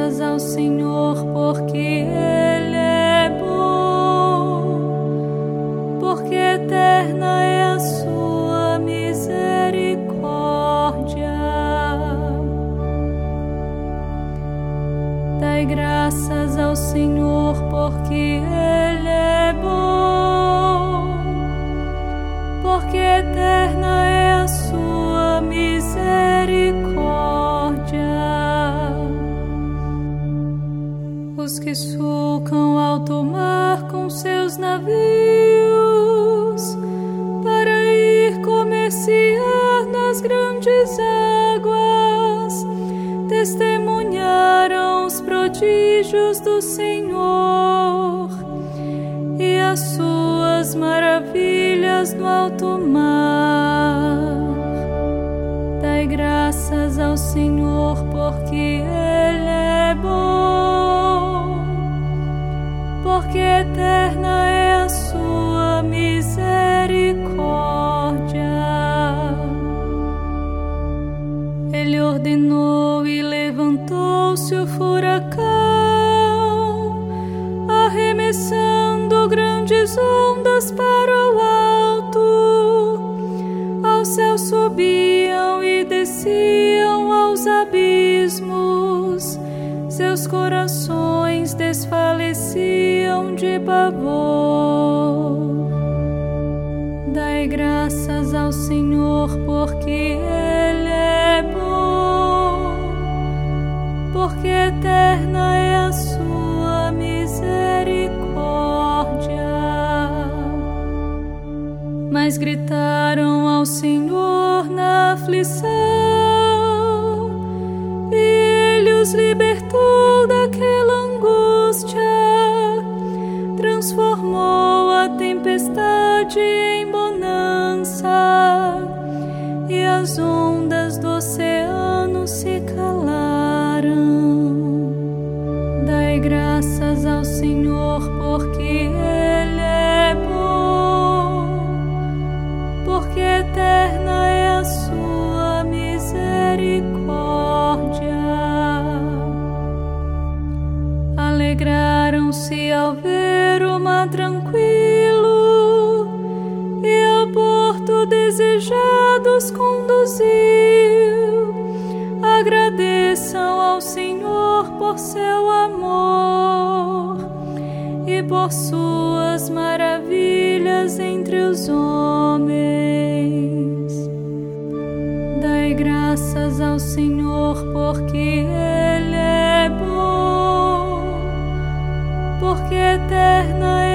graças ao Senhor, porque Ele é bom, porque eterna é a sua misericórdia. Dai graças ao Senhor, porque Ele é bom, porque eterna é a sua misericórdia. Os que sulcam alto mar com seus navios para ir comerciar nas grandes águas, testemunharam os prodígios do Senhor e as suas maravilhas no alto mar. Dai graças ao Senhor, porque Ele é bom, porque eterna é a sua misericórdia. Ele ordenou e levantou-se o furacão, arremessando grandes ondas para o alto. Ao céu subiam e desciam aos abismos, seus corações desfaleciam de pavor. Dai graças ao Senhor, porque Ele é bom, porque eterna é a sua misericórdia. Mas gritaram ao Senhor na aflição, e Ele os libertou daquela angústia. Transformou a tempestade em bonança, e as ondas do oceano se calaram. Dai graças ao Senhor, porque Ele é bom, porque eterna é a sua misericórdia. Alegraram-se ao ver o mar tranquilo, e ao porto desejados conduziu. Agradeçam ao Senhor por seu amor e por suas maravilhas entre os homens. Dai graças ao Senhor, porque Ele é bom, porque eterna